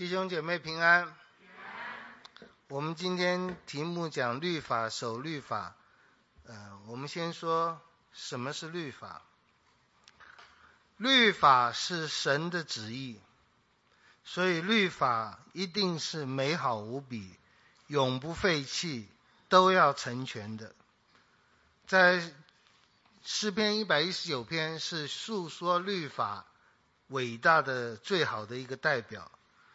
弟兄姐妹平安。我们今天题目讲律法，守律法。我们先说什么是律法。律法是神的旨意，所以律法一定是美好无比，永不废弃，都要成全的。在诗篇119篇是述说律法伟大的最好的一个代表。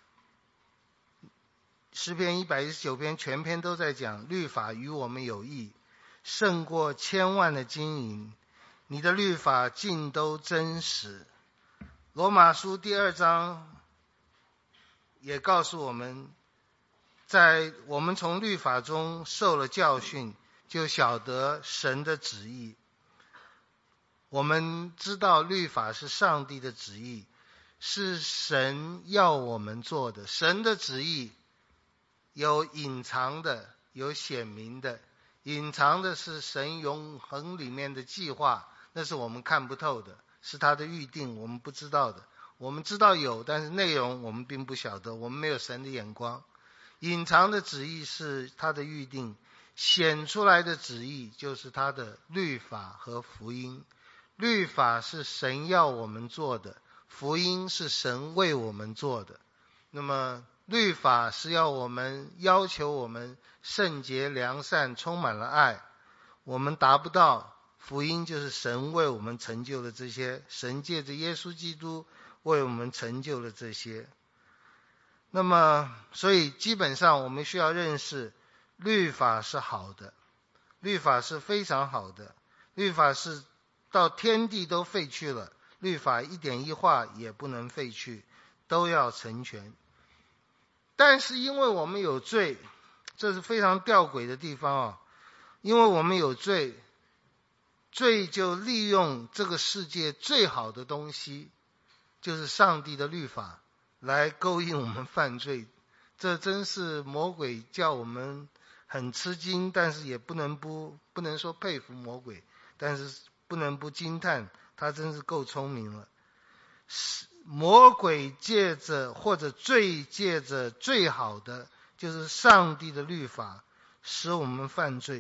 诗篇119篇全篇都在讲律法与我们有益，胜过千万的金银，你的律法尽都真实。罗马书第2章也告诉我们，在我们从律法中受了教训，就晓得神的旨意。我们知道律法是上帝的旨意，是神要我们做的。神的旨意有隐藏的，有显明的。隐藏的是神永恒里面的计划，那是我们看不透的，是他的预定，我们不知道的。我们知道有，但是内容我们并不晓得，我们没有神的眼光。隐藏的旨意是他的预定，显出来的旨意就是他的律法和福音。律法是神要我们做的，福音是神为我们做的。那么律法是要要求我们圣洁良善，充满了爱，我们达不到。福音就是神为我们成就了这些，神借着耶稣基督为我们成就了这些。那么所以基本上我们需要认识，律法是好的，律法是非常好的，律法是到天地都废去了，律法一点一画也不能废去，都要成全。但是因为我们有罪，这是非常吊诡的地方啊！因为我们有罪，罪就利用这个世界最好的东西，就是上帝的律法，来勾引我们犯罪。这真是魔鬼叫我们很吃惊，但是也不能说佩服魔鬼，但是不能不惊叹，他真是够聪明了。魔鬼借着或者罪借着最好的就是上帝的律法使我们犯罪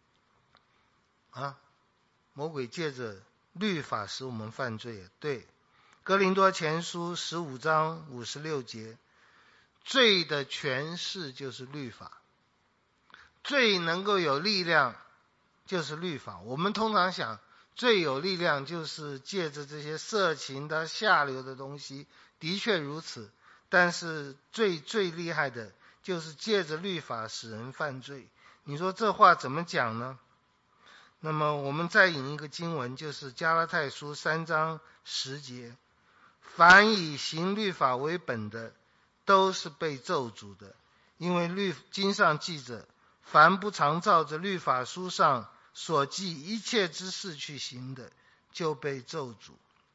魔鬼借着律法使我们犯罪。对，哥林多前书15章56节，罪的权势就是律法，罪能够有力量就是律法。我们通常想最有力量就是借着这些色情的下流的东西，的确如此，但是最厉害的就是借着律法使人犯罪。你说这话怎么讲呢？那么我们再引一个经文，就是加拉太书3章10节，凡以行律法为本的，都是被咒诅的，因为经上记着，凡不常照着律法书上所记一切之事去行的，就被咒诅。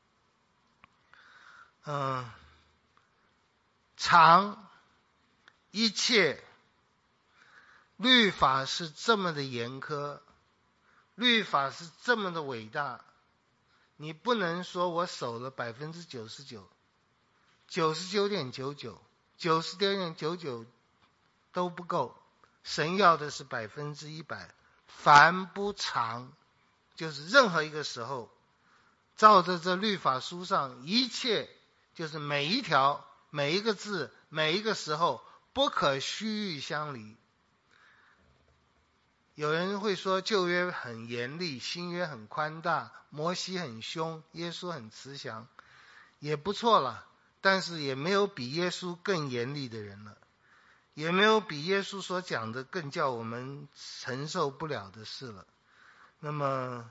常一切，律法是这么的严苛，律法是这么的伟大，你不能说我守了99%、99.99%、90.99%都不够，神要的是100%。凡不常，就是任何一个时候照着这律法书上一切，就是每一条每一个字每一个时候不可虚与相离。有人会说旧约很严厉，新约很宽大，摩西很凶，耶稣很慈祥，也不错了，但是也没有比耶稣更严厉的人了，也没有比耶稣所讲的更叫我们承受不了的事了。那么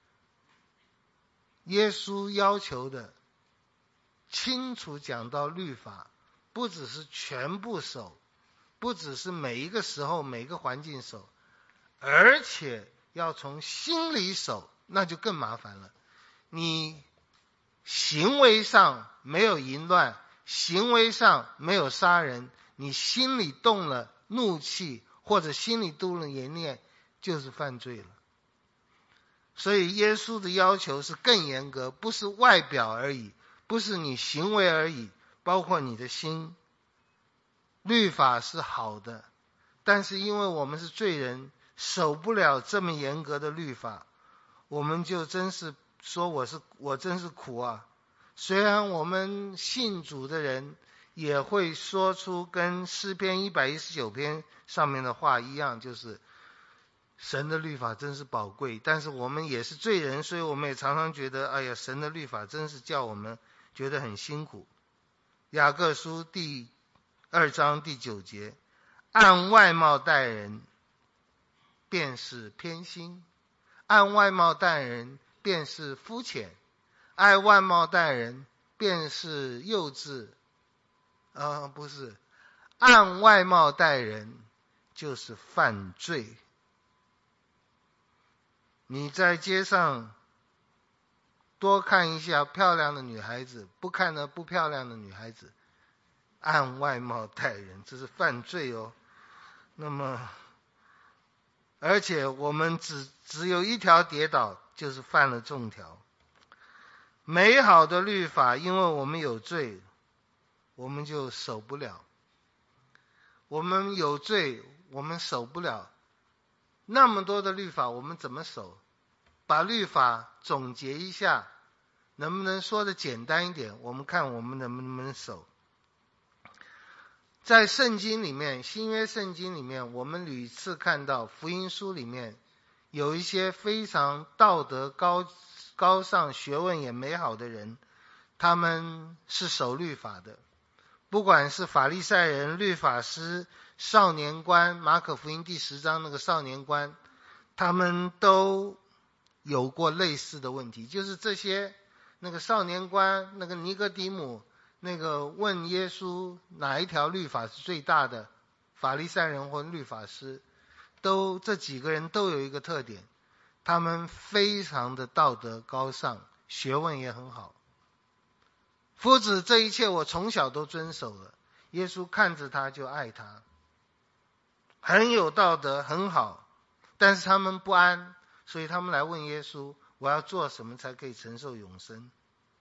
耶稣要求的清楚讲到律法，不只是全部守，不只是每一个时候每个环境守，而且要从心里守，那就更麻烦了。你行为上没有淫乱，行为上没有杀人，你心里动了怒气或者心里动了淫念，就是犯罪了。所以耶稣的要求是更严格，不是外表而已，不是你行为而已，包括你的心。 律法是好的，但是因为我们是罪人，守不了这么严格的律法，我们就真是说我真是苦啊。虽然我们信主的人也会说出跟诗篇119篇上面的话一样，就是神的律法真是宝贵，但是我们也是罪人，所以我们也常常觉得，哎呀，神的律法真是叫我们觉得很辛苦。雅各书第2章第9节，按外貌待人便是偏心，按外貌待人便是肤浅，按外貌待人便是幼稚，不是，按外貌待人就是犯罪。你在街上多看一下漂亮的女孩子，不看呢不漂亮的女孩子，按外貌待人，这是犯罪哦。那么而且我们只有一条跌倒，就是犯了众条。美好的律法，因为我们有罪，我们就守不了。我们有罪，我们守不了。那么多的律法，我们怎么守？把律法总结一下，能不能说的简单一点？我们看我们能不能守。在圣经里面，新约圣经里面，我们屡次看到福音书里面有一些非常道德高尚、学问也美好的人，他们是守律法的。不管是法利赛人、律法师、少年官，马可福音第10章那个少年官，他们都有过类似的问题，就是这些那个少年官，那个尼哥底母，那个问耶稣哪一条律法是最大的，法利赛人或律法师，这几个人都有一个特点，他们非常的道德高尚，学问也很好。夫子，这一切我从小都遵守了。耶稣看着他就爱他，很有道德，很好，但是他们不安，所以他们来问耶稣，我要做什么才可以承受永生？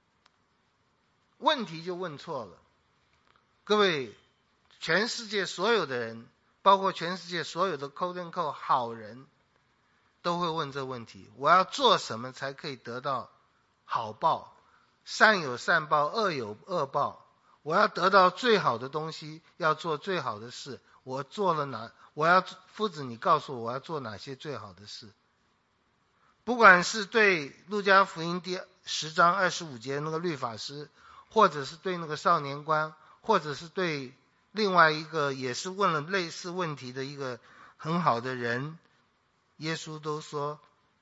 问题就问错了。各位，全世界所有的人，包括全世界所有的 quote unquote 好人，都会问这问题，我要做什么才可以得到好报？善有善报，恶有恶报。我要得到最好的东西，要做最好的事。我做了夫子，你告诉我要做哪些最好的事？不管是对路加福音第10章25节那个律法师，或者是对那个少年官，或者是对另外一个也是问了类似问题的一个很好的人，耶稣都说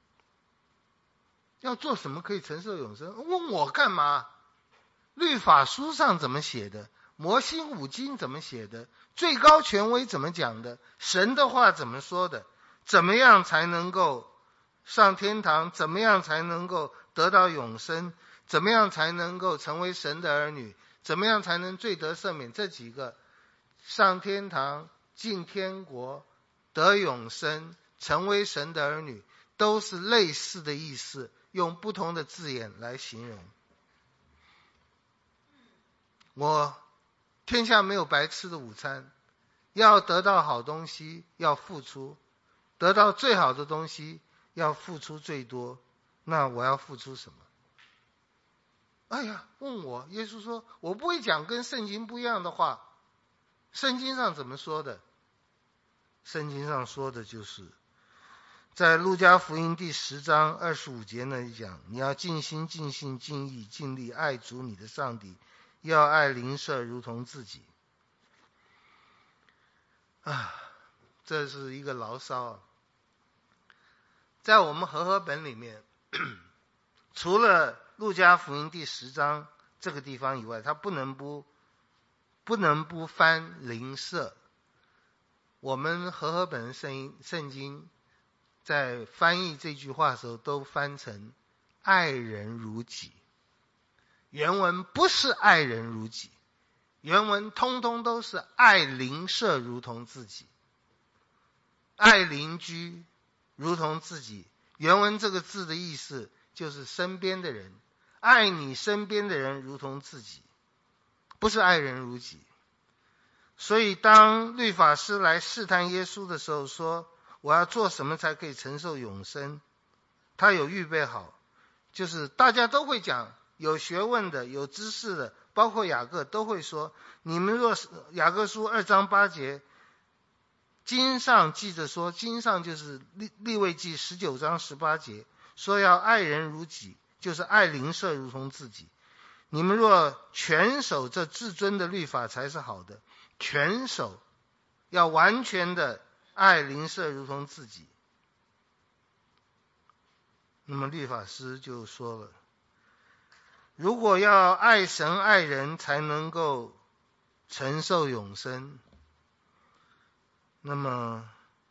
要做什么可以承受永生？问我干嘛？律法书上怎么写的？摩西五经怎么写的？最高权威怎么讲的？神的话怎么说的？怎么样才能够上天堂？怎么样才能够得到永生？怎么样才能够成为神的儿女？怎么样才能罪得赦免？这几个上天堂、进天国、得永生、成为神的儿女，都是类似的意思，用不同的字眼来形容。天下没有白吃的午餐，要得到好东西要付出，得到最好的东西要付出最多，那我要付出什么？哎呀，问我，耶稣说我不会讲跟圣经不一样的话。圣经上怎么说的？圣经上说的就是在路加福音第10章25节那里讲，你要尽心尽性尽意尽力爱主你的上帝，要爱邻舍如同自己。这是一个牢骚。在我们和合本里面，除了路加福音第10章这个地方以外，它不能不翻邻舍。我们和合本圣经在翻译这句话的时候都翻成爱人如己，原文不是爱人如己，原文通通都是爱邻舍如同自己，爱邻居如同自己。原文这个字的意思就是身边的人，爱你身边的人如同自己，不是爱人如己。 所以当律法师来试探耶稣的时候说，我要做什么才可以承受永生，他有预备好，就是大家都会讲，有学问的有知识的，包括雅各都会说，你们若是雅各书2章8节，经上记着说，经上就是利未记19章18节，说要爱人如己，就是爱邻舍如同自己。你们若全守这至尊的律法才是好的，全守，要完全的爱邻舍如同自己。那么律法师就说了，如果要爱神爱人才能够承受永生，那么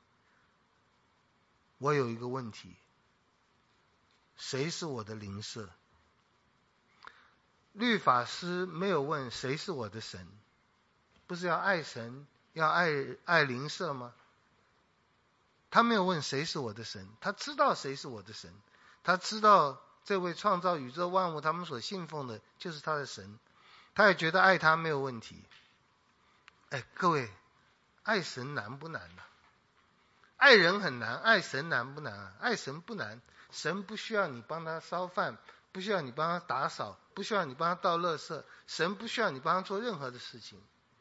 我有一个问题，谁是我的邻舍？律法师没有问谁是我的神，不是要爱神，要爱邻舍吗？他没有问谁是我的神，他知道谁是我的神，他知道这位创造宇宙万物他们所信奉的就是他的神，他也觉得爱他没有问题。各位，爱神难不难呢？爱人很难，爱神难不难啊？爱神不难，神不需要你帮他烧饭，不需要你帮他打扫，不需要你帮他倒垃圾，神不需要你帮他做任何的事情。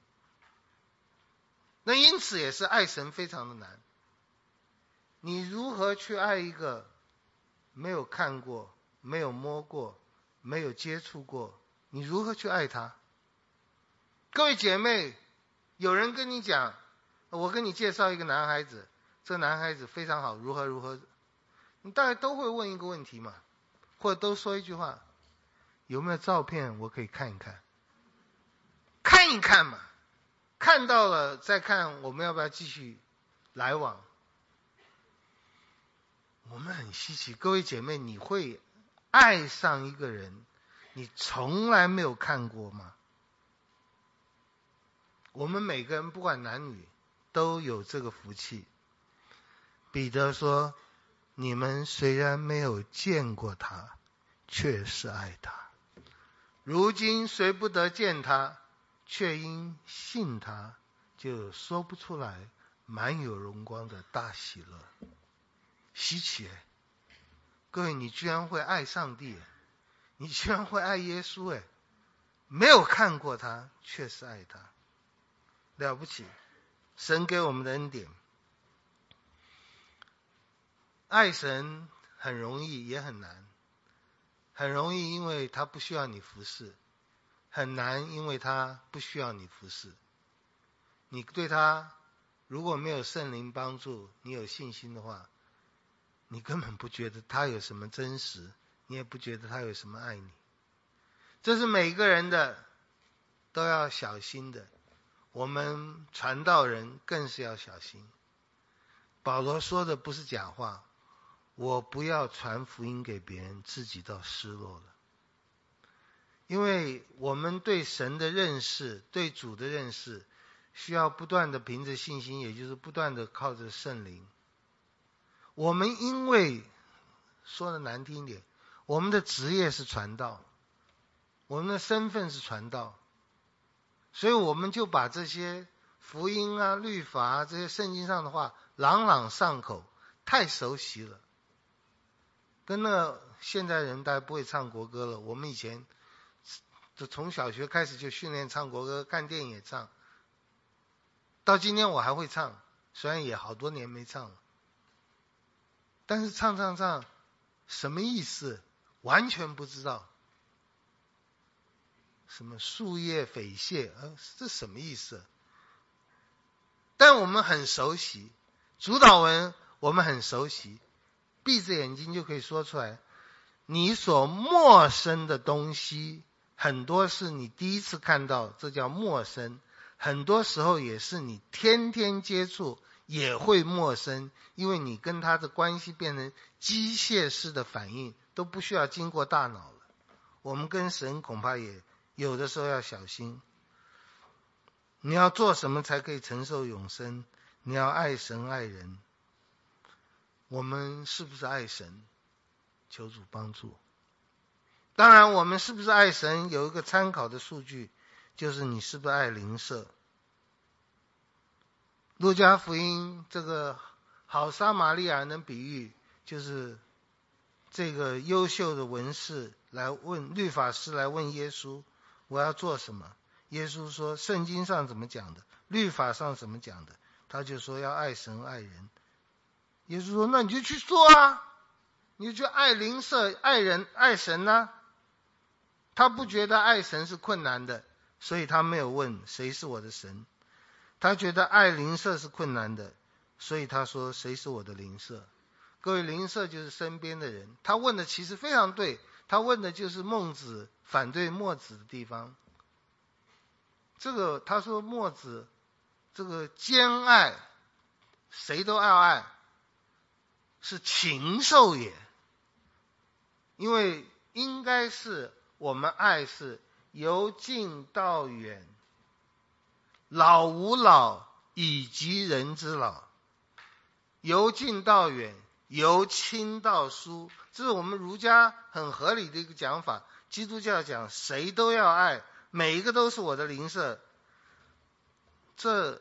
那因此也是爱神非常的难。你如何去爱一个没有看过、没有摸过、没有接触过，你如何去爱他？各位姐妹，有人跟你讲，我跟你介绍一个男孩子，这男孩子非常好，如何如何，你大概都会问一个问题嘛，或者都说一句话，有没有照片我可以看一看？看一看嘛，看到了再看我们要不要继续来往。我们很稀奇，各位姐妹，你会爱上一个人你从来没有看过吗？我们每个人不管男女都有这个福气。彼得说，你们虽然没有见过他，却是爱他。如今虽不得见他，却因信他，就说不出来满有荣光的大喜乐。稀奇各位，你居然会爱上帝，你居然会爱耶稣没有看过他，却是爱他，了不起！神给我们的恩典。爱神很容易也很难，很容易因为他不需要你服侍，很难因为他不需要你服侍。你对他如果没有圣灵帮助，你有信心的话，你根本不觉得他有什么真实，你也不觉得他有什么爱你。这是每个人的都要小心的，我们传道人更是要小心。保罗说的不是假话，我不要传福音给别人，自己倒失落了。因为我们对神的认识，对主的认识，需要不断的凭着信心，也就是不断的靠着圣灵。我们因为说的难听一点，我们的职业是传道，我们的身份是传道，所以我们就把这些福音啊、律法啊这些圣经上的话朗朗上口，太熟悉了。跟那现在人大家不会唱国歌了，我们以前就从小学开始就训练唱国歌，看电影也唱，到今天我还会唱，虽然也好多年没唱了，但是唱什么意思完全不知道。什么树叶匪蟹这什么意思？但我们很熟悉，主导文我们很熟悉，闭着眼睛就可以说出来。你所陌生的东西很多是你第一次看到，这叫陌生，很多时候也是你天天接触也会陌生，因为你跟他的关系变成机械式的反应，都不需要经过大脑了。我们跟神恐怕也有的时候要小心。你要做什么才可以承受永生？你要爱神爱人。我们是不是爱神？求主帮助。当然我们是不是爱神有一个参考的数据，就是你是不是爱邻舍。 路加福音这个好撒玛利亚人的比喻，就是这个优秀的文士来问律法师来问耶稣，我要做什么？耶稣说圣经上怎么讲的，律法上怎么讲的，他就说要爱神爱人。耶稣说那你就去做啊，你就去爱邻舍爱人爱神啊。他不觉得爱神是困难的，所以他没有问谁是我的神。他觉得爱邻舍是困难的，所以他说谁是我的邻舍。各位，邻舍就是身边的人。他问的其实非常对，他问的就是孟子反对墨子的地方。这个他说墨子这个兼爱，谁都要爱，是禽兽也。因为应该是我们爱是由近到远，老吾老以及人之老，由近到远，由亲到疏，这是我们儒家很合理的一个讲法。基督教讲谁都要爱，每一个都是我的邻舍，这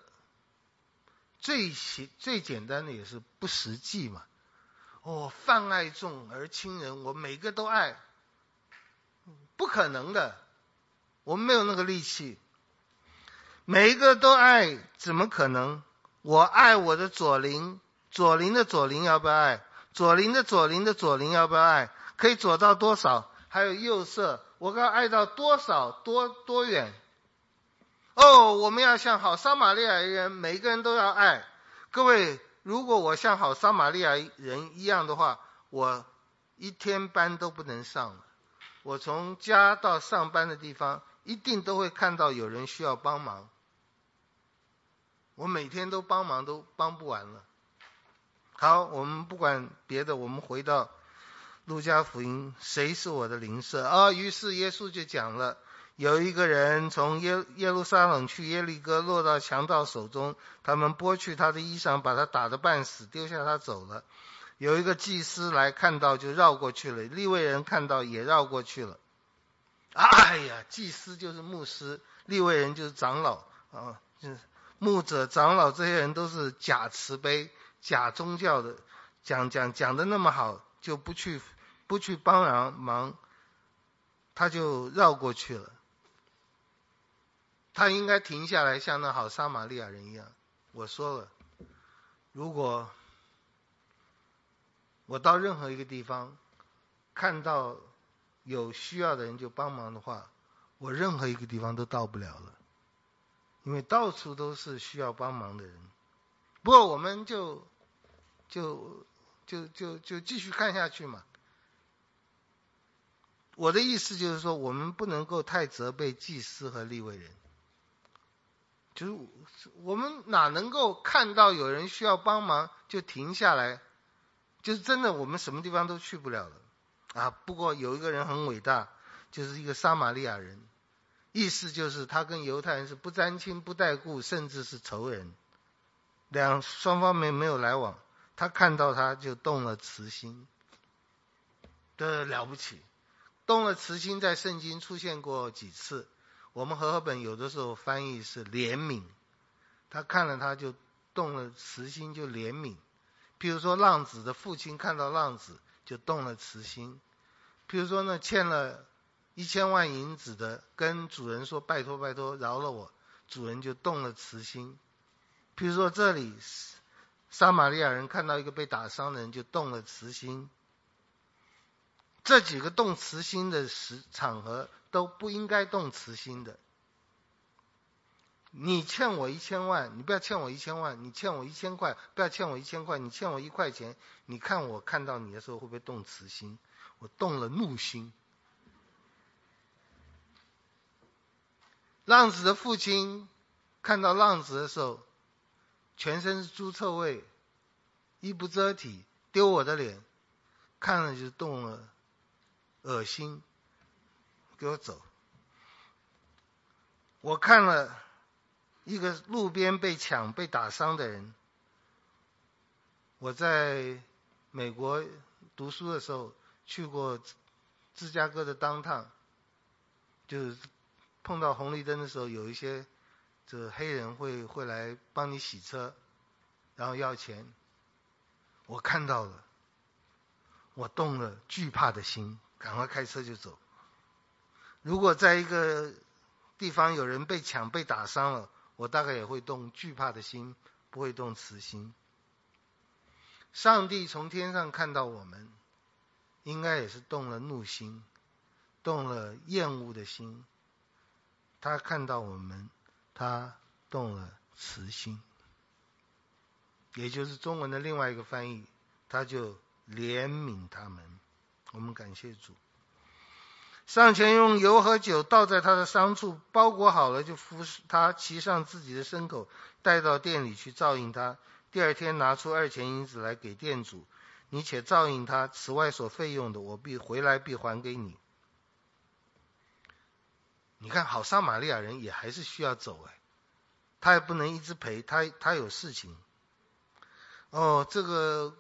最简单的也是不实际嘛。泛爱众而亲仁，我每个都爱，不可能的，我们没有那个力气。每一个都爱，怎么可能？我爱我的左邻，左邻的左邻要不要爱？左邻的左邻的左邻要不要爱？可以左到多少？还有右舍，我要爱到多少多远？我们要像好撒玛利亚人，每一个人都要爱。各位，如果我像好撒玛利亚人一样的话，我一天班都不能上了。我从家到上班的地方，一定都会看到有人需要帮忙。我每天都帮忙都帮不完了。好，我们不管别的，我们回到路加福音，谁是我的邻舍？于是耶稣就讲了，有一个人从耶路撒冷去耶利哥，落到强盗手中，他们剥去他的衣裳，把他打得半死，丢下他走了。有一个祭司来看到就绕过去了，利未人看到也绕过去了。哎呀，祭司就是牧师，利未人就是长老啊，就是牧者、长老，这些人都是假慈悲、假宗教的，讲的那么好，就不去帮忙，他就绕过去了。他应该停下来，像那好撒玛利亚人一样。我说了，如果我到任何一个地方看到有需要的人就帮忙的话，我任何一个地方都到不了了，因为到处都是需要帮忙的人。不过我们就继续看下去嘛。我的意思就是说，我们不能够太责备祭司和利未人，就是我们哪能够看到有人需要帮忙就停下来，就是真的我们什么地方都去不了了不过有一个人很伟大，就是一个撒玛利亚人，意思就是他跟犹太人是不沾亲不带故，甚至是仇人，双方没有来往，他看到他就动了慈心，这了不起。动了慈心在圣经出现过几次，我们和合本有的时候翻译是怜悯，他看了他就动了慈心，就怜悯。譬如说浪子的父亲看到浪子就动了慈心，譬如说呢欠了1000万银子的跟主人说拜托拜托饶了我，主人就动了慈心。譬如说这里撒玛利亚人看到一个被打伤的人就动了慈心。这几个动慈心的场合都不应该动慈心的。你欠我1000万，你不要欠我1000万，你欠我1000块，不要欠我1000块，你欠我1块钱，你看我看到你的时候会不会动慈心？我动了怒心。浪子的父亲看到浪子的时候，全身是猪臭味，衣不遮体，丢我的脸，看了就动了恶心，给我走。我看了一个路边被抢被打伤的人，我在美国读书的时候去过芝加哥的downtown，就是碰到红绿灯的时候，有一些这黑人会来帮你洗车， 然后要钱。我看到了，我动了惧怕的心，赶快开车就走。如果在一个地方有人被抢被打伤了，我大概也会动惧怕的心，不会动慈心。上帝从天上看到我们，应该也是动了怒心，动了厌恶的心。他看到我们，他动了慈心，也就是中文的另外一个翻译，他就怜悯他们。我们感谢主。上前用油和酒倒在他的伤处，包裹好了，就扶他骑上自己的牲口，带到店里去照应他。第二天拿出2钱银子来给店主，你且照应他，此外所费用的，我必回来必还给你。你看，好撒玛利亚人也还是需要走他也不能一直陪，他有事情。这个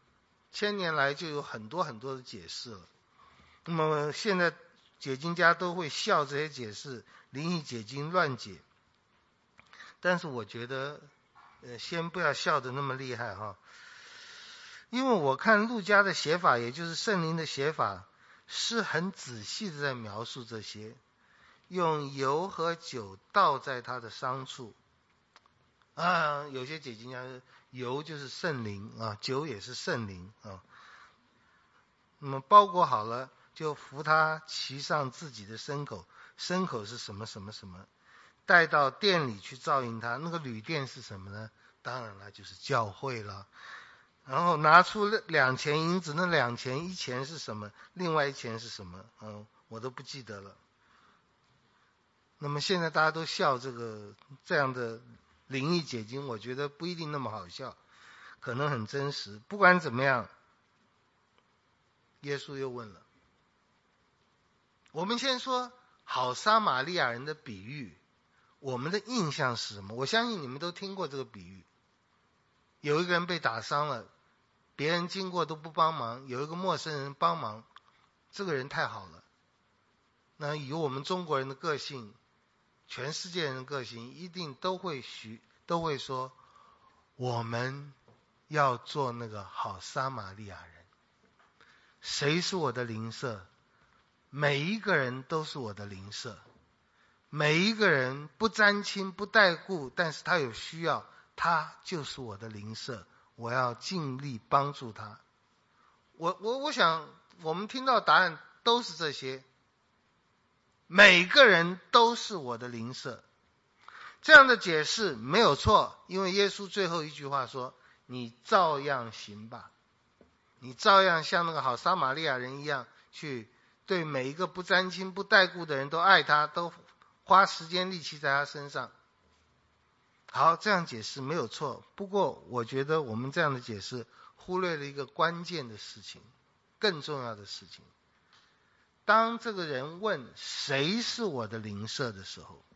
1000年来就有很多很多的解释了。那么现在解经家都会笑这些解释，灵异解经乱解。但是我觉得先不要笑得那么厉害因为我看路加的写法，也就是圣灵的写法，是很仔细的在描述这些，用油和酒倒在他的伤处有些解经家说油就是圣灵酒也是圣灵那么包裹好了，就扶他骑上自己的牲口，牲口是什么什么什么，带到店里去照应他。那个旅店是什么呢？当然了，就是教会了。然后拿出2钱银子，那2钱，1钱是什么，另外1钱是什么我都不记得了。那么现在大家都笑这样的灵异解经，我觉得不一定那么好笑，可能很真实。不管怎么样，耶稣又问了，我们先说好撒玛利亚人的比喻，我们的印象是什么？我相信你们都听过这个比喻。有一个人被打伤了，别人经过都不帮忙，有一个陌生人帮忙，这个人太好了。那以我们中国人的个性，全世界人的个性，一定都会说，我们要做那个好撒玛利亚人。谁是我的邻舍？每一个人都是我的邻舍，每一个人不沾亲不带故，但是他有需要，他就是我的邻舍，我要尽力帮助他。我想我们听到答案都是这些，每个人都是我的邻舍。这样的解释没有错，因为耶稣最后一句话说，你照样行吧，你照样像那个好撒玛利亚人一样，去对每一个不沾亲不带故的人都爱他，都花时间力气在他身上。好，这样解释没有错。不过我觉得我们这样的解释忽略了一个关键的事情，更重要的事情。当这个人问谁是我的邻舍的时候，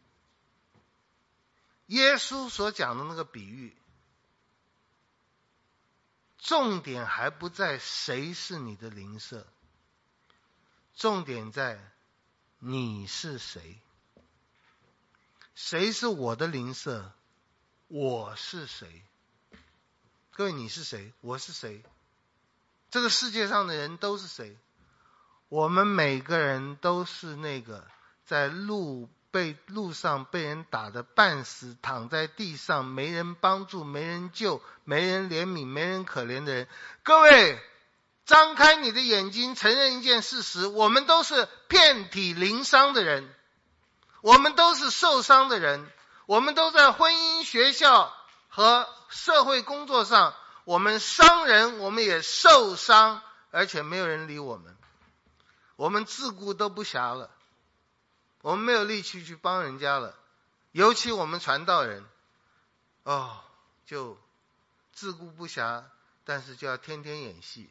耶稣所讲的那个比喻，重点还不在谁是你的邻舍，重点在你是谁。谁是我的邻舍？我是谁？各位，你是谁？我是谁？这个世界上的人都是谁？我们每个人都是那个在路上被人打得半死，躺在地上没人帮助没人救没人怜悯没人可怜的人。各位，张开你的眼睛，承认一件事实，我们都是遍体鳞伤的人，我们都是受伤的人，我们都在婚姻学校和社会工作上，我们伤人，我们也受伤，而且没有人理我们，我们自顾都不暇了，我们没有力气去帮人家了。尤其我们传道人就自顾不暇，但是就要天天演戏，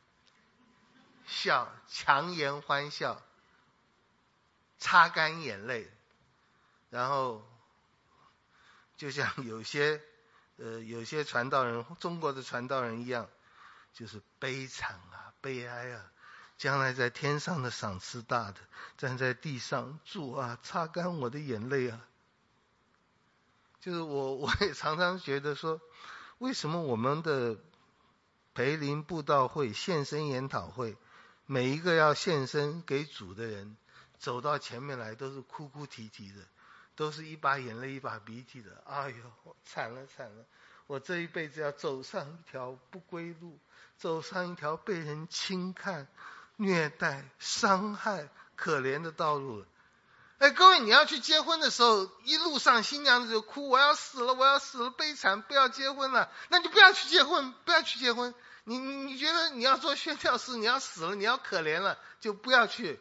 笑，强颜欢笑，擦干眼泪，然后就像有些传道人，中国的传道人一样，就是悲惨悲哀将来在天上的赏赐大的，站在地上，主擦干我的眼泪就是我也常常觉得说， 为什么我们的培灵布道会、献身研讨会，每一个要献身给主的人走到前面来都是哭哭啼啼的，都是一把眼泪一把鼻涕的。哎呦，惨了惨了，我这一辈子要走上一条不归路，走上一条被人轻看、虐待、伤害、可怜的道路了。各位，你要去结婚的时候，一路上新娘子就哭，我要死了，我要死了，悲惨，不要结婚了。那你不要去结婚，不要去结婚。你觉得你要做宣教士，你要死了，你要可怜了，就不要去。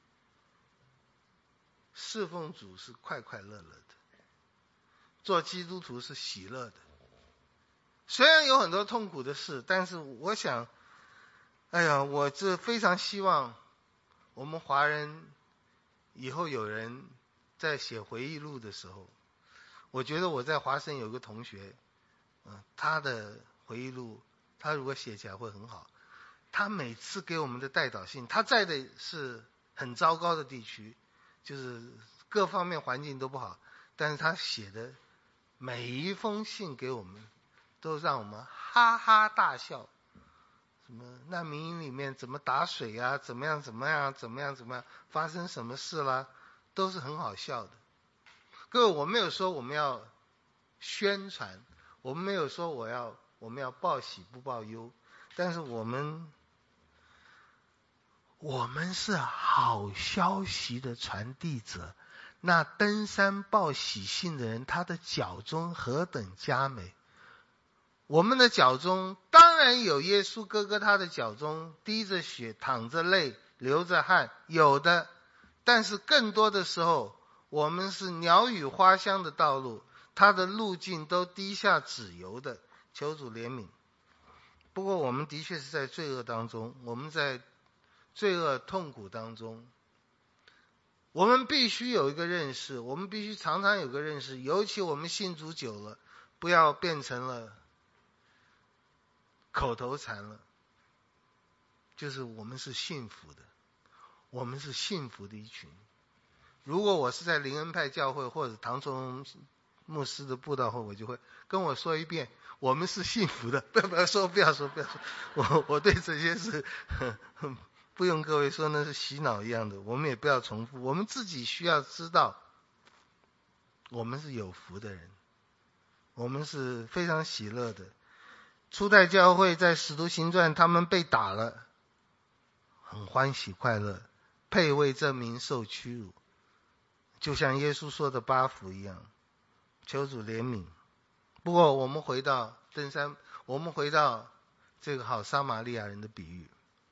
侍奉主是快快乐乐的，做基督徒是喜乐的。虽然有很多痛苦的事，但是我想，我这非常希望我们华人以后有人在写回忆录的时候，我觉得我在华神有个同学，他的回忆录，他如果写起来会很好。他每次给我们的代祷信，他在的是很糟糕的地区，就是各方面环境都不好，但是他写的每一封信给我们，都让我们哈哈大笑。什么难民营里面怎么打水啊，怎么样，发生什么事啦，都是很好笑的。各位，我没有说我们要宣传，我们没有说我们要报喜不报忧，但是我们是好消息的传递者。那登山报喜信的人，他的脚中何等佳美。我们的脚中当然有耶稣哥哥，他的脚中滴着血，淌着泪，流着汗，有的。但是更多的时候，我们是鸟语花香的道路，他的路径都滴下脂油的，求主怜悯。不过我们的确是在罪恶当中，我们在罪恶痛苦当中，我们必须有一个认识，我们必须常常有个认识，尤其我们信主久了，不要变成了口头禅了，就是我们是幸福的，我们是幸福的一群。如果我是在灵恩派教会或者唐崇牧师的布道会，我就会跟我说一遍，我们是幸福的。不要说，我对这些事不用各位说，那是洗脑一样的，我们也不要重复。我们自己需要知道，我们是有福的人，我们是非常喜乐的。初代教会在使徒行传，他们被打了，很欢喜快乐，配为这名受屈辱，就像耶稣说的8福一样，求主怜悯。不过我们回到登山，我们回到这个好撒玛利亚人的比喻。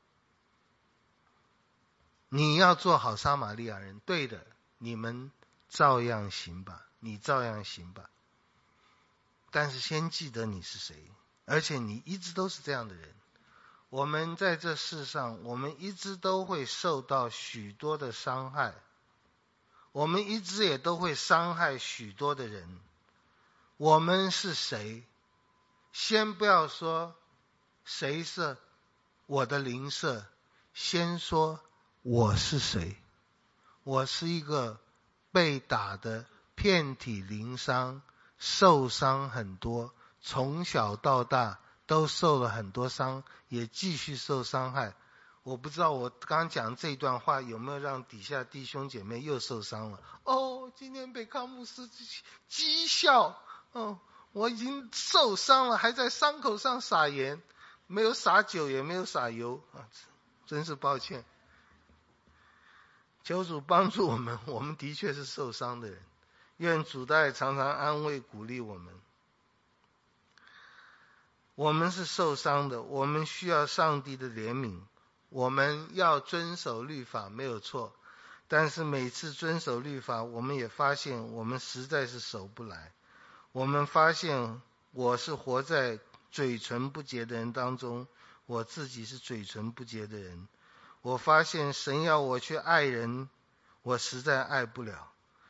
你要做好撒玛利亚人，对的，你们照样行吧，你照样行吧。但是先记得你是谁，而且你一直都是这样的人。我们在这世上，我们一直都会受到许多的伤害，我们一直也都会伤害许多的人。我们是谁？先不要说谁是我的邻舍，先说我是谁。我是一个被打的遍体鳞伤，受伤很多，从小到大都受了很多伤，也继续受伤害。我不知道我刚讲这段话有没有让底下弟兄姐妹又受伤了。今天被康牧师讥笑，我已经受伤了，还在伤口上撒盐，没有撒酒也没有撒油，真是抱歉。求主帮助我们，我们的确是受伤的人，愿主的爱常常安慰鼓励我们。我们是受伤的，我们需要上帝的怜悯，我们要遵守律法没有错，但是每次遵守律法，我们也发现我们实在是守不来。我们发现我是活在嘴唇不洁的人当中，我自己是嘴唇不洁的人。我发现神要我去爱人，我实在爱不了。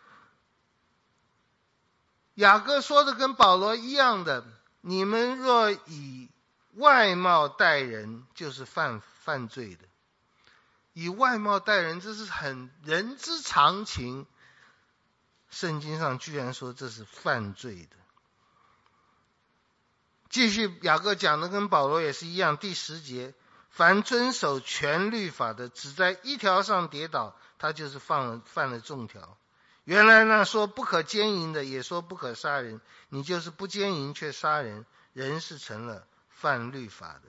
雅各说的跟保罗一样的，你们若以外貌待人，就是犯罪的。以外貌待人，这是很人之常情，圣经上居然说这是犯罪的。 继续雅各讲的跟保罗也是一样，第10节，凡遵守全律法的，只在一条上跌倒，他就是犯了众条。原来那说不可奸淫的，也说不可杀人，你就是不奸淫却杀人，人是成了犯律法的。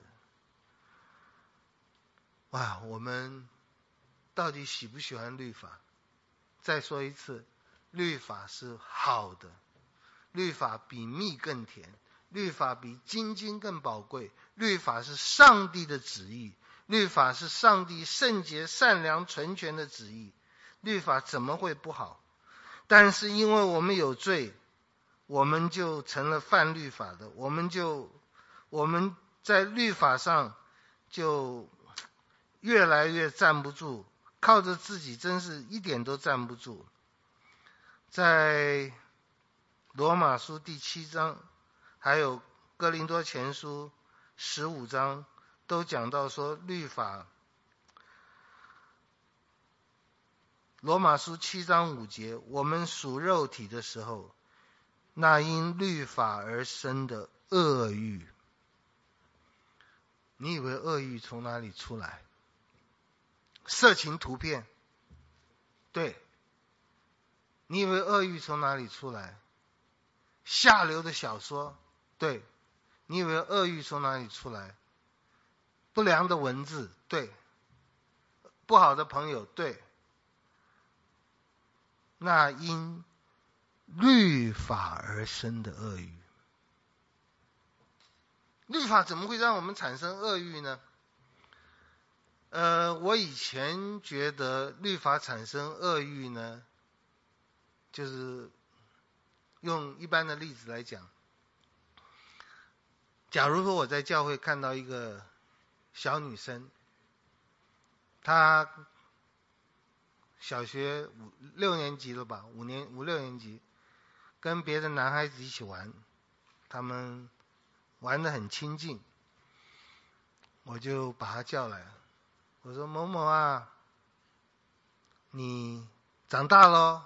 哇，我们到底喜不喜欢律法？再说一次，律法是好的，律法比蜜更甜，律法比金金更宝贵，律法是上帝的旨意，律法是上帝圣洁善良纯全的旨意，律法怎么会不好？但是因为我们有罪，我们就成了犯律法的，我们在律法上就越来越站不住，靠着自己真是一点都站不住。在罗马书第7章还有哥林多前书15章都讲到说，律法罗马书7章5节，我们属肉体的时候，那因律法而生的恶欲。你以为恶欲从哪里出来？色情图片，对。你以为恶欲从哪里出来？下流的小说，对。你以为恶欲从哪里出来？不良的文字，对。不好的朋友，对。那因律法而生的恶欲。律法怎么会让我们产生恶欲呢？我以前觉得律法产生恶欲呢，就是用一般的例子来讲，假如说我在教会看到一个小女生，她小学6年级了吧，5、6年级，跟别的男孩子一起玩，他们玩得很亲近，我就把她叫来，我说某某啊，你长大咯，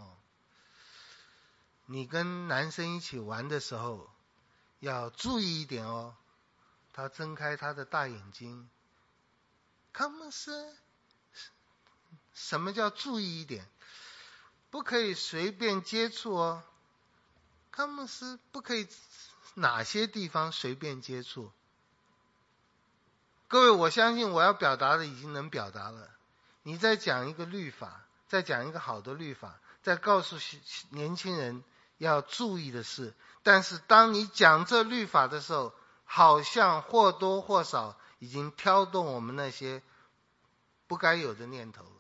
你跟男生一起玩的时候要注意一点哦。她睁开她的大眼睛，他们是什么叫注意一点？不可以随便接触哦。他们是不可以哪些地方随便接触？各位，我相信我要表达的已经能表达了。你再讲一个律法，再讲一个好的律法，再告诉年轻人要注意的事，但是当你讲这律法的时候，好像或多或少已经挑动我们那些不该有的念头了。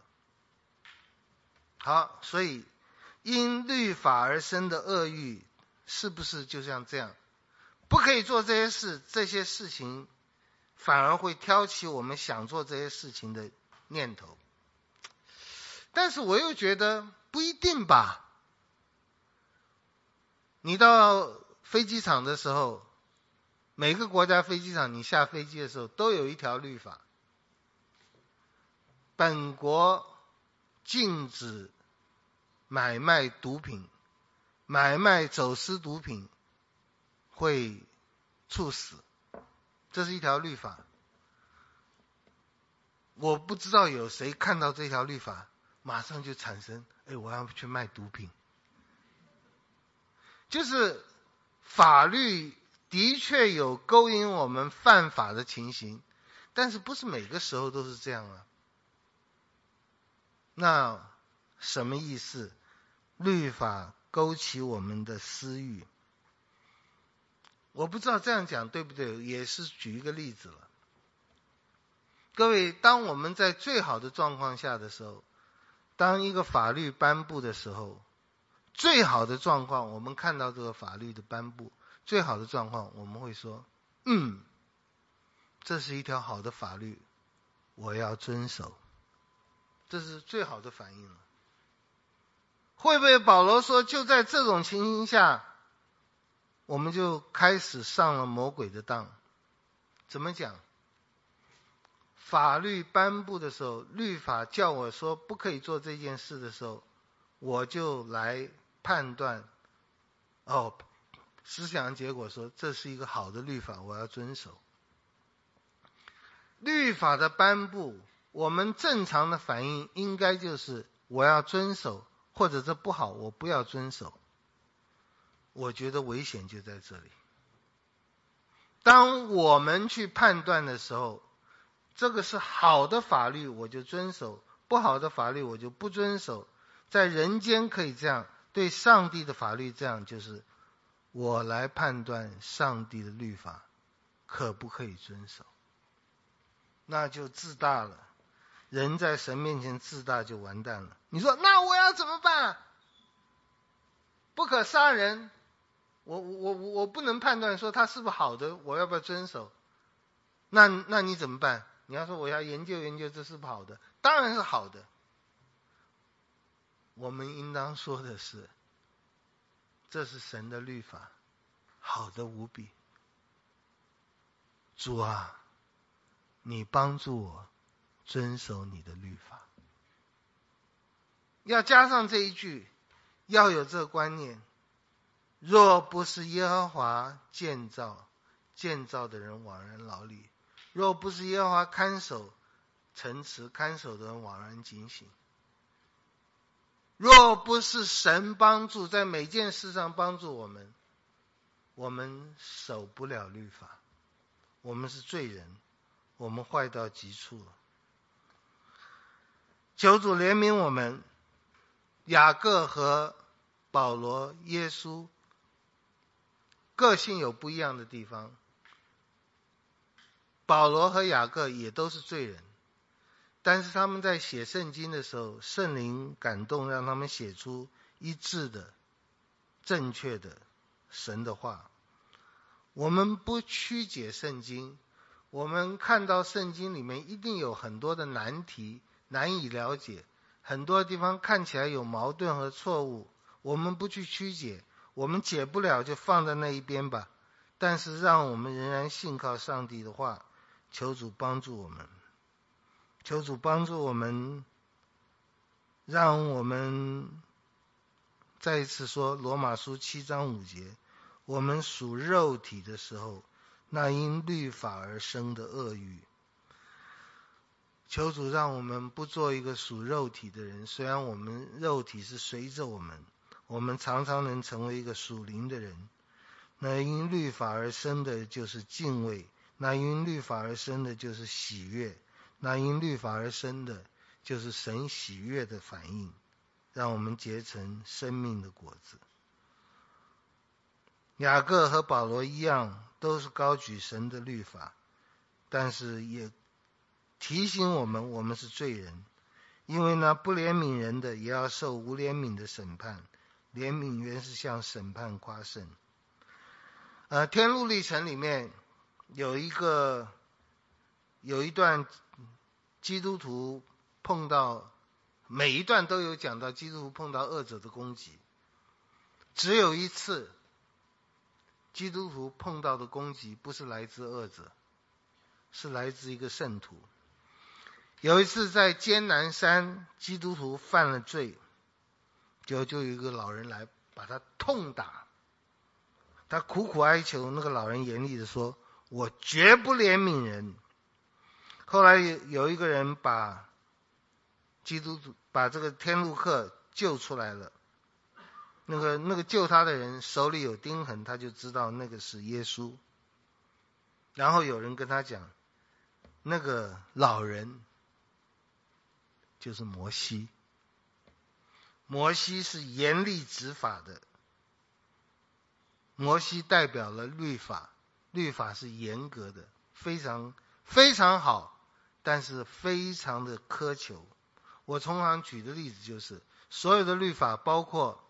好，所以因律法而生的恶欲，是不是就像这样？不可以做这些事，这些事情反而会挑起我们想做这些事情的念头。但是我又觉得不一定吧。你到飞机场的时候，每个国家飞机场你下飞机的时候都有一条律法，本国禁止买卖毒品，买卖走私毒品会处死，这是一条律法。我不知道有谁看到这条律法马上就产生我要去卖毒品。就是法律的确有勾引我们犯法的情形，但是不是每个时候都是这样啊。那什么意思？律法勾起我们的私欲。我不知道这样讲对不对，也是举一个例子了。各位，当我们在最好的状况下的时候，当一个法律颁布的时候，最好的状况，我们看到这个法律的颁布，最好的状况，我们会说，这是一条好的法律，我要遵守。这是最好的反应了。会不会保罗说，就在这种情形下，我们就开始上了魔鬼的当？怎么讲？法律颁布的时候，律法叫我说不可以做这件事的时候，我就来判断， 思想结果说这是一个好的律法，我要遵守。律法的颁布，我们正常的反应应该就是我要遵守，或者这不好我不要遵守。我觉得危险就在这里。当我们去判断的时候，这个是好的法律我就遵守，不好的法律我就不遵守。在人间可以这样，对上帝的法律这样，就是我来判断上帝的律法可不可以遵守。那就自大了，人在神面前自大就完蛋了。你说那我要怎么办？不可杀人，我不能判断说他是不是好的，我要不要遵守？那你怎么办？你要说我要研究研究这是不好的，当然是好的。我们应当说的是，这是神的律法，好的无比。主啊，你帮助我遵守你的律法。要加上这一句，要有这个观念，若不是耶和华建造，建造的人枉然劳力；若不是耶和华看守城池，看守的人枉然警醒。若不是神帮助，在每件事上帮助我们，我们守不了律法，我们是罪人，我们坏到极处了。求主怜悯我们。雅各和保罗、耶稣个性有不一样的地方。保罗和雅各也都是罪人，但是他们在写圣经的时候，圣灵感动，让他们写出一致的、正确的神的话。我们不曲解圣经，我们看到圣经里面一定有很多的难题，难以了解，很多地方看起来有矛盾和错误，我们不去曲解，我们解不了就放在那一边吧。但是让我们仍然信靠上帝的话，求主帮助我们，求主帮助我们，让我们再一次说罗马书7章5节，我们属肉体的时候，那因律法而生的恶欲。求主让我们不做一个属肉体的人，虽然我们肉体是随着我们常常能成为一个属灵的人。那因律法而生的就是敬畏，那因律法而生的就是喜悦，那因律法而生的就是神喜悦的反应，让我们结成生命的果子。雅各和保罗一样，都是高举神的律法，但是也提醒我们，我们是罪人，因为呢，不怜悯人的也要受无怜悯的审判，怜悯原是向审判夸胜。天路历程里面有一段基督徒碰到，每一段都有讲到基督徒碰到恶者的攻击，只有一次基督徒碰到的攻击不是来自恶者，是来自一个圣徒。有一次在艰南山，基督徒犯了罪，就有一个老人来把他痛打，他苦苦哀求，那个老人严厉地说，我绝不怜悯人。后来有一个人把这个天路客救出来了，那个救他的人手里有钉痕，他就知道那个是耶稣。然后有人跟他讲，那个老人就是摩西，摩西是严厉执法的，摩西代表了律法，律法是严格的，非常非常好，但是非常的苛求。我通常举的例子就是，所有的律法包括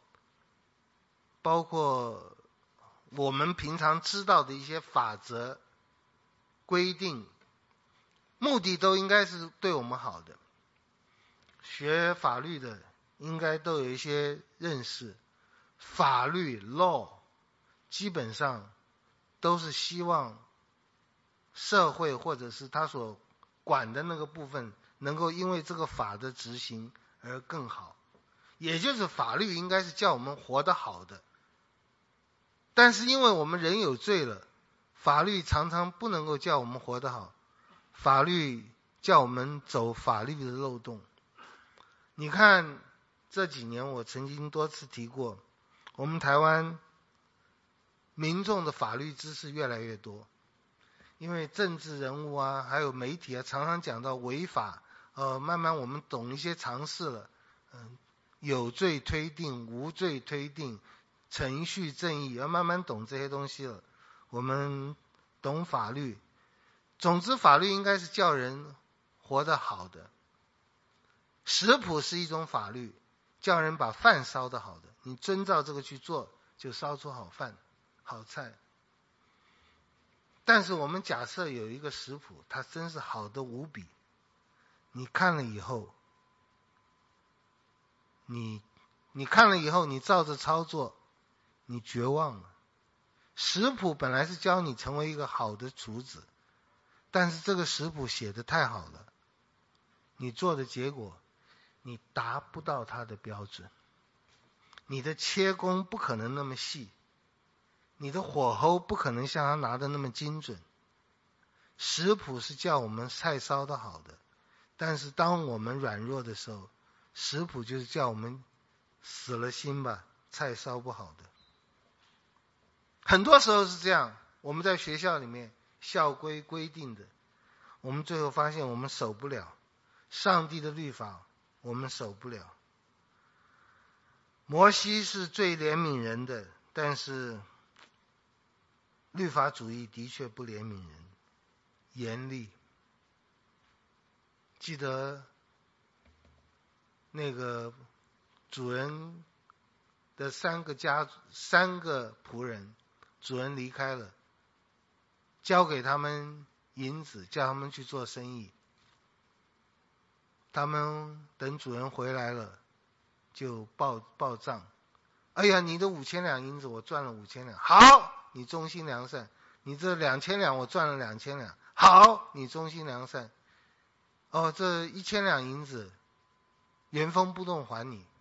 我们平常知道的一些法则规定，目的都应该是对我们好的。学法律的应该都有一些认识，法律 law 基本上都是希望社会或者是他所管的那个部分能够因为这个法的执行而更好，也就是法律应该是叫我们活得好的。 但是因为我们人有罪了，法律常常不能够叫我们活得好，法律叫我们走法律的漏洞。你看这几年我曾经多次提过，我们台湾民众的法律知识越来越多，因为政治人物啊，还有媒体啊，常常讲到违法，慢慢我们懂一些常识了，有罪推定、无罪推定、程序正义，要慢慢懂这些东西了。我们懂法律，总之法律应该是叫人活得好的。食谱是一种法律，叫人把饭烧得好的，你遵照这个去做，就烧出好饭、好菜。但是我们假设有一个食谱，它真是好的无比，你看了以后，你看了以后，你照着操作，你绝望了。食谱本来是教你成为一个好的厨子，但是这个食谱写得太好了，你做的结果你达不到它的标准，你的切工不可能那么细，你的火候不可能像他拿的那么精准。食谱是叫我们菜烧得好的，但是当我们软弱的时候，食谱就是叫我们死了心吧，菜烧不好的。很多时候是这样，我们在学校里面校规规定的，我们最后发现我们守不了，上帝的律法我们守不了。摩西是最怜悯人的，但是律法主义的确不怜悯人，严厉。记得那个主人的三个仆人，主人离开了，交给他们银子，叫他们去做生意。他们等主人回来了，就报账。哎呀，你的5000两银子我赚了5000两，好，你忠心良善。你这2000两我赚了2000两，好，你忠心良善。这1000两银子原封不动还你，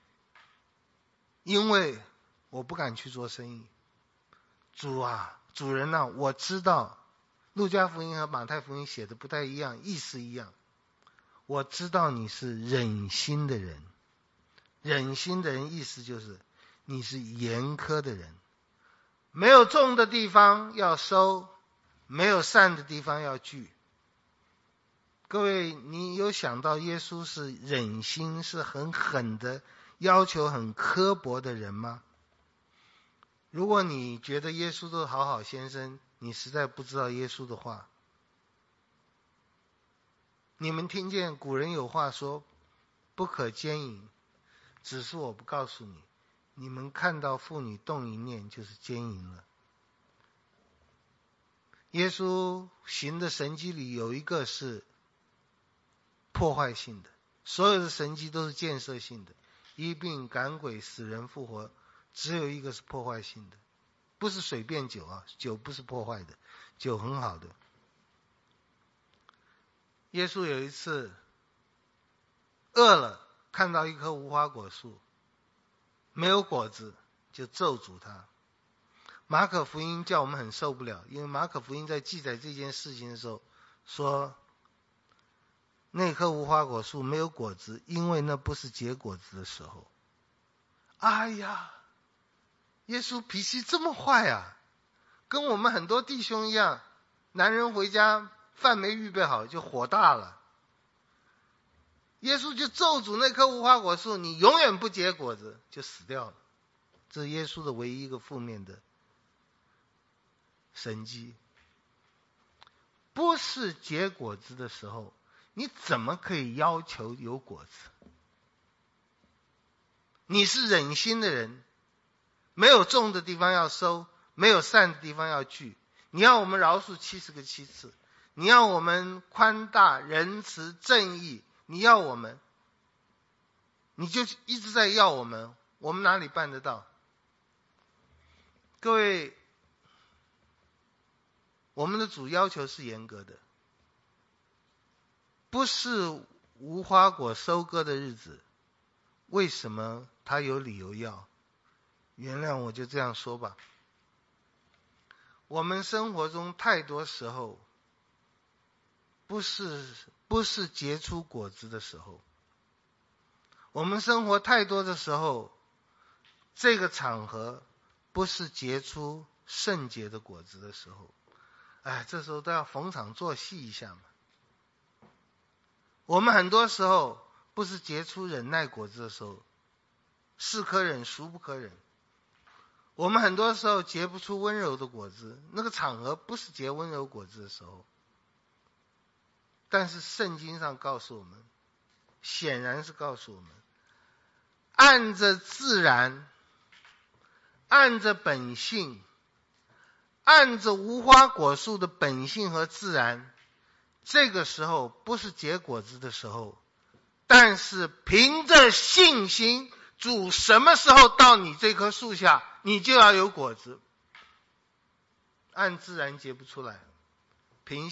因为我不敢去做生意。主人啊，我知道路加福音和马太福音写的不太一样，意思一样。我知道你是忍心的人，忍心的人意思就是你是严苛的人，没有种的地方要收，没有善的地方要聚。各位，你有想到耶稣是忍心，是很狠的，要求很刻薄的人吗？如果你觉得耶稣都是好好先生，你实在不知道耶稣的话。你们听见古人有话说，不可奸淫，只是我不告诉你，你们看到妇女动一念就是奸淫了。耶稣行的神迹里有一个是破坏性的，所有的神迹都是建设性的，医病赶鬼死人复活，只有一个是破坏性的，不是水变酒啊，酒不是破坏的，酒很好的。耶稣有一次饿了，看到一棵无花果树没有果子，就咒诅它。马可福音叫我们很受不了，因为马可福音在记载这件事情的时候说，那棵无花果树没有果子，因为那不是结果子的时候。哎呀，耶稣脾气这么坏啊，跟我们很多弟兄一样，男人回家饭没预备好就火大了。耶稣就咒诅那棵无花果树，你永远不结果子，就死掉了。这是耶稣的唯一一个负面的神迹。不是结果子的时候，你怎么可以要求有果子？你是忍心的人，没有种的地方要收，没有善的地方要聚。你要我们饶恕70个7次，你要我们宽大仁慈正义，你要我们，你就一直在要我们，我们哪里办得到？各位，我们的主要求是严格的，不是无花果收割的日子，为什么他有理由要？原谅我就这样说吧， 我们生活中太多时候不是结出果子的时候，我们生活太多的时候，这个场合不是结出圣洁的果子的时候，这时候都要逢场作戏一下嘛。我们很多时候不是结出忍耐果子的时候，是可忍孰不可忍。我们很多时候结不出温柔的果子，那个场合不是结温柔果子的时候。但是圣经上告诉我们，显然是告诉我们，按着自然，按着本性，按着无花果树的本性和自然，这个时候不是结果子的时候，但是凭着信心，主什么时候到你这棵树下，你就要有果子。按自然结不出来，凭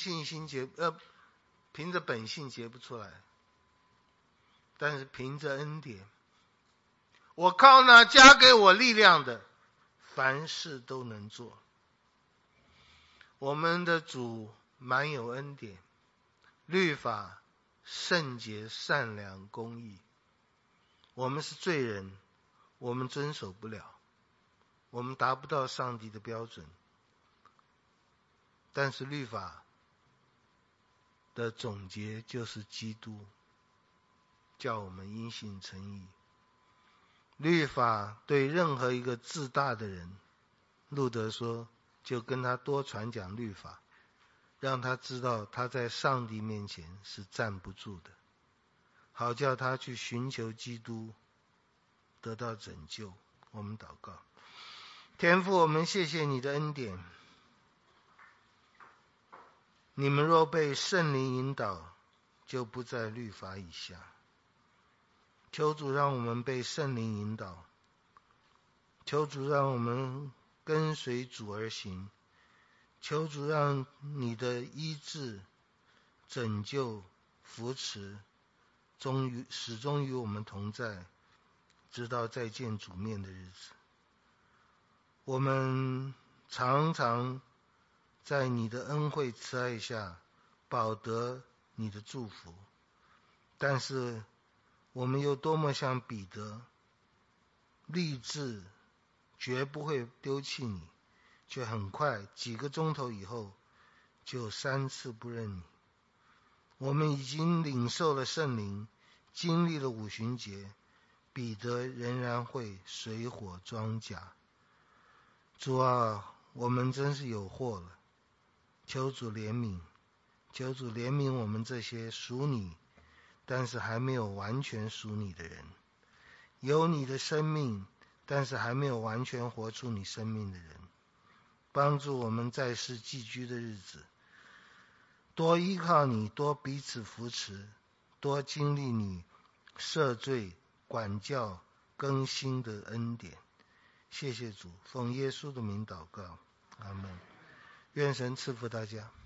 着本性结不出来，但是凭着恩典，我靠那加给我力量的，凡事都能做。我们的主满有恩典，律法圣洁善良公义。我们是罪人，我们遵守不了，我们达不到上帝的标准。但是律法的总结就是基督，叫我们因信称义。律法对任何一个自大的人，路德说，就跟他多传讲律法，让他知道他在上帝面前是站不住的，好叫他去寻求基督，得到拯救。我们祷告。天父，我们谢谢你的恩典，你们若被圣灵引导，就不在律法以下。求主让我们被圣灵引导，求主让我们跟随主而行，求主让你的医治、拯救、扶持始终与我们同在，直到再见主面的日子。我们常常在你的恩惠慈爱下饱得你的祝福，但是我们又多么像彼得，立志绝不会丢弃你，却很快几个钟头以后就3次不认你。我们已经领受了圣灵，经历了五旬节，彼得仍然会水火装甲。主啊，我们真是有祸了，求主怜悯，求主怜悯我们这些属你但是还没有完全属你的人，有你的生命但是还没有完全活出你生命的人，帮助我们在世寄居的日子多依靠你，多彼此扶持，多经历你赦罪、管教、更新的恩典。谢谢主，奉耶稣的名祷告，阿们。愿神赐福大家。